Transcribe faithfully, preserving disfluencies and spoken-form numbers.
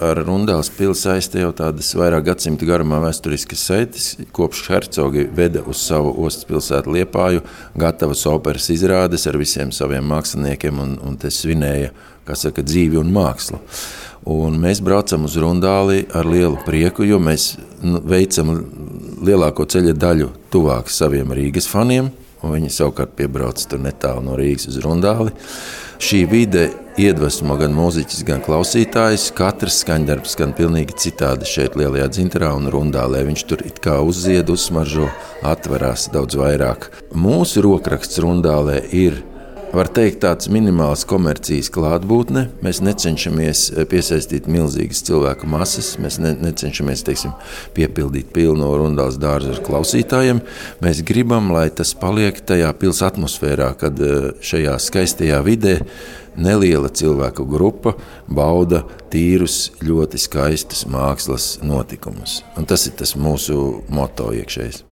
ar Rundāles pili saista jau tādas vairāk gadsimtu garumā vēsturiskas saites, kopš hercogi veda uz savu ostas pilsētu Liepāju gatavas operas izrādes ar visiem saviem māksliniekiem un, un te svinēja, kā saka, dzīvi un mākslu. Un mēs braucam uz Rundāli ar lielu prieku, jo mēs nu, veicam lielāko ceļa daļu tuvāk saviem Rīgas faniem, un viņi savukārt piebrauc tur netālu no Rīgas uz Rundāli. Šī vide iedvesmo gan mūziķis, gan klausītājs. Katrs skaņdarbs skan pilnīgi citādi šeit Lielajā Dzintarā un Rundālē. Viņš tur it kā uzzied, uzsmaržo, atverās daudz vairāk. Mūsu rokraksts Rundālē ir, var teikt, tāds minimāls komercijas klātbūtne. Mēs necenšamies piesaistīt milzīgas cilvēku masas, mēs ne, necenšamies, teiksim, piepildīt pilno Rundāles dārzu ar klausītājiem. Mēs gribam, lai tas paliek tajā pils atmosfērā, kad šajā skaistajā vidē neliela cilvēku grupa bauda tīrus, ļoti skaistus mākslas notikumus. Un tas ir tas mūsu moto iekšējs.